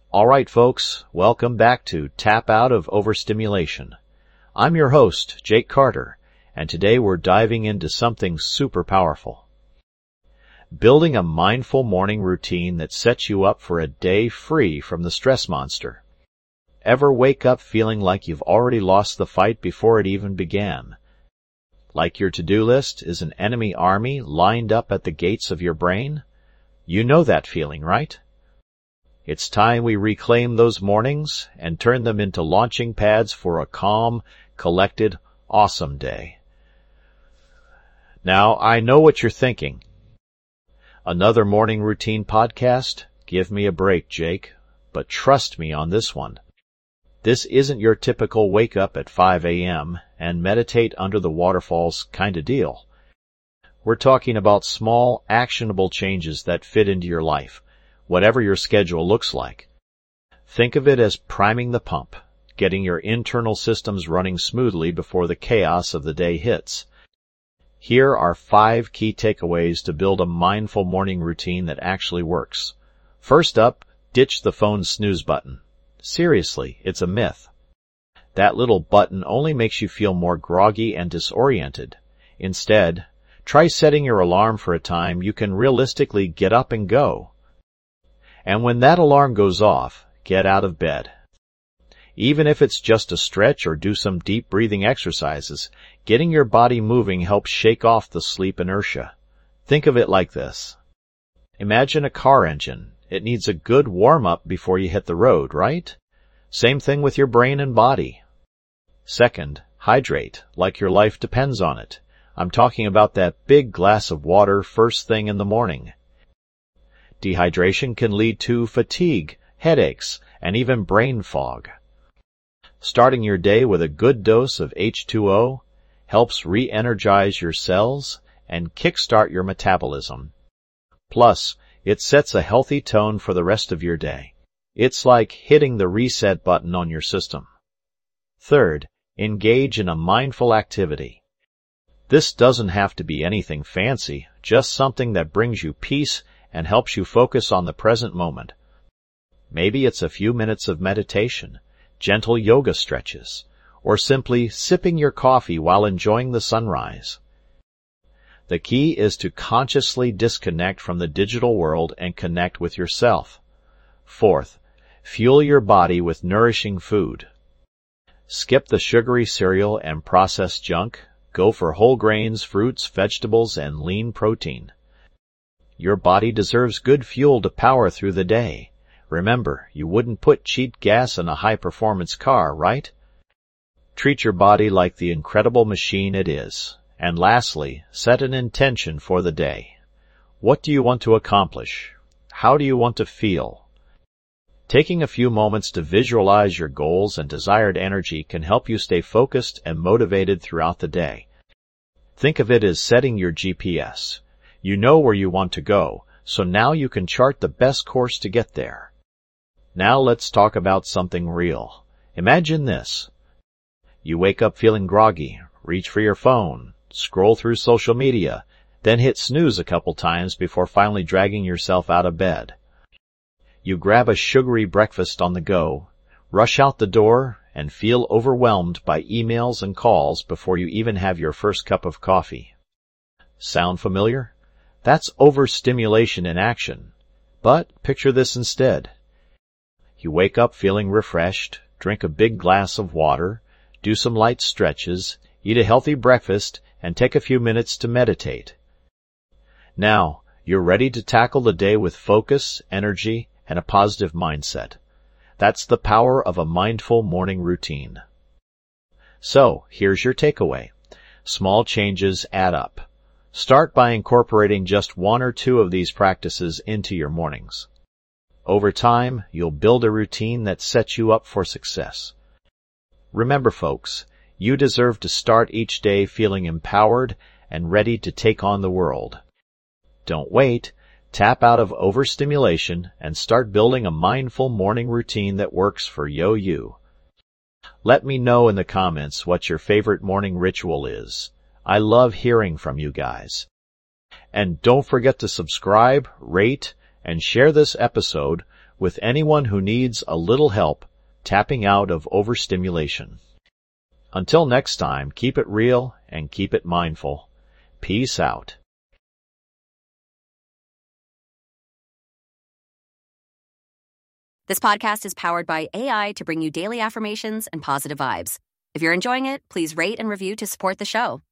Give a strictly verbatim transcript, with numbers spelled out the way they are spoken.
All right, folks, welcome back to Tap Out of Overstimulation. I'm your host, Jake Carter, and today we're diving into something super powerful. Building a mindful morning routine that sets you up for a day free from the stress monster. Ever wake up feeling like you've already lost the fight before it even began? Like your to-do list is an enemy army lined up at the gates of your brain? You know that feeling, right? It's time we reclaim those mornings and turn them into launching pads for a calm, collected, awesome day. Now, I know what you're thinking. Another morning routine podcast? Give me a break, Jake. But trust me on this one. This isn't your typical wake up at five a.m. and meditate under the waterfalls kind of deal. We're talking about small, actionable changes that fit into your life, whatever your schedule looks like. Think of it as priming the pump, getting your internal systems running smoothly before the chaos of the day hits. Here are five key takeaways to build a mindful morning routine that actually works. First up, ditch the phone snooze button. Seriously, it's a myth. That little button only makes you feel more groggy and disoriented. Instead, try setting your alarm for a time you can realistically get up and go. And when that alarm goes off, get out of bed. Even if it's just a stretch or do some deep breathing exercises, getting your body moving helps shake off the sleep inertia. Think of it like this. Imagine a car engine. It needs a good warm-up before you hit the road, right? Same thing with your brain and body. Second, hydrate, like your life depends on it. I'm talking about that big glass of water first thing in the morning. Dehydration can lead to fatigue, headaches, and even brain fog. Starting your day with a good dose of H two O helps re-energize your cells and kickstart your metabolism. Plus, it sets a healthy tone for the rest of your day. It's like hitting the reset button on your system. Third, engage in a mindful activity. This doesn't have to be anything fancy, just something that brings you peace and helps you focus on the present moment. Maybe it's a few minutes of meditation, gentle yoga stretches, or simply sipping your coffee while enjoying the sunrise. The key is to consciously disconnect from the digital world and connect with yourself. Fourth, fuel your body with nourishing food. Skip the sugary cereal and processed junk. Go for whole grains, fruits, vegetables, and lean protein. Your body deserves good fuel to power through the day. Remember, you wouldn't put cheap gas in a high-performance car, right? Treat your body like the incredible machine it is. And lastly, set an intention for the day. What do you want to accomplish? How do you want to feel? Taking a few moments to visualize your goals and desired energy can help you stay focused and motivated throughout the day. Think of it as setting your G P S. You know where you want to go, so now you can chart the best course to get there. Now let's talk about something real. Imagine this. You wake up feeling groggy, reach for your phone, scroll through social media, then hit snooze a couple times before finally dragging yourself out of bed. You grab a sugary breakfast on the go, rush out the door, and feel overwhelmed by emails and calls before you even have your first cup of coffee. Sound familiar? That's overstimulation in action. But picture this instead. You wake up feeling refreshed, drink a big glass of water, do some light stretches, eat a healthy breakfast, and take a few minutes to meditate. Now, you're ready to tackle the day with focus, energy, and a positive mindset. That's the power of a mindful morning routine. So, here's your takeaway. Small changes add up. Start by incorporating just one or two of these practices into your mornings. Over time, you'll build a routine that sets you up for success. Remember, folks, you deserve to start each day feeling empowered and ready to take on the world. Don't wait. Tap out of overstimulation and start building a mindful morning routine that works for yo you. Let me know in the comments what your favorite morning ritual is. I love hearing from you guys. And don't forget to subscribe, rate, and share this episode with anyone who needs a little help tapping out of overstimulation. Until next time, keep it real and keep it mindful. Peace out. This podcast is powered by A I to bring you daily affirmations and positive vibes. If you're enjoying it, please rate and review to support the show.